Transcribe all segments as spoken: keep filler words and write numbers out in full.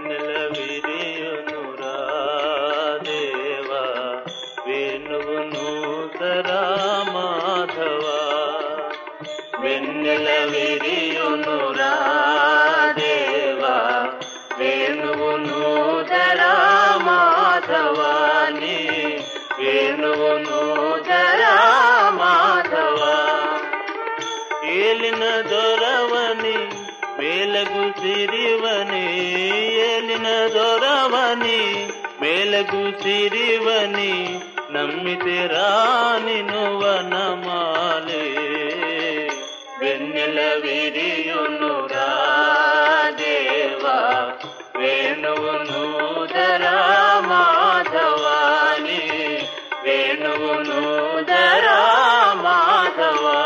వెన్నెల విరియునురా దేవా వేణువు నూతరా మాధవా వెన్నెల విరియునురా దేవా వేణువు నూతరా మాధవా నీ వేణువు నూతరా మాధవా ఏలిన దొరవని మేలగు సిరివని ఏలిన దొరవని మేలగు సిరివని నమ్మితే రాని నువ్వనమాలే వెన్నెల విరియునురా దేవా వేణువు నూదరా మాధవాని వేణువు నూదరా మాధవా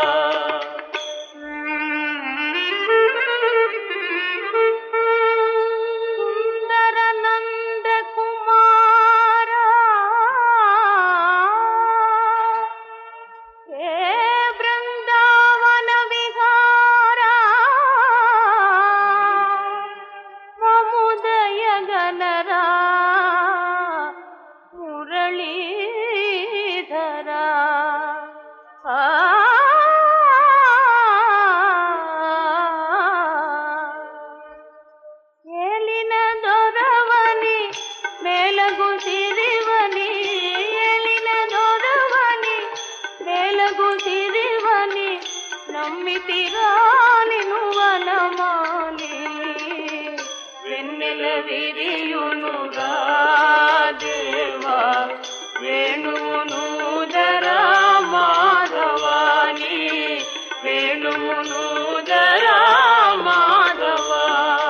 ఏలిన దొరవని మేలగు సిరివని ఏలిన దొరవని మేలగు సిరివని నమ్మితిరాని నువ్వనమాలి వెన్నెల విరియునురా దేవా వేణువు నూదరా మాధవాని వేణువు నూదరా మాధవా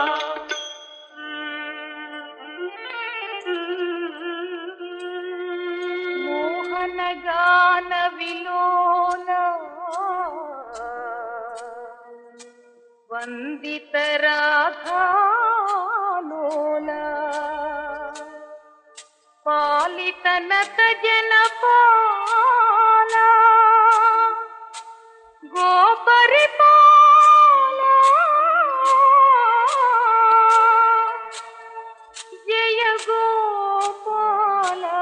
మోహన గాన విలోల వందిత రాధాలోల పాలిత నత జనపాల గోపరిపాల జయ గోపాల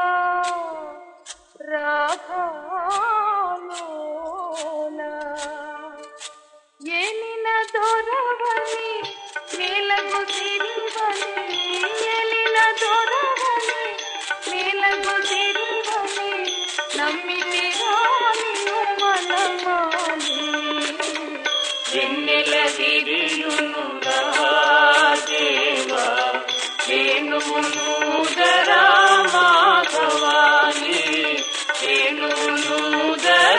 రాధాలోల ఏలిన దొరవని మేలగు సిరివని ఏలిన దొరవని మేలగు సిరివని నమ్మితే రాని నువ్వనమాలి వెన్నెల విరియునురా దేవా వేణువు నూదరా మాధవాని వేణువు నూదరా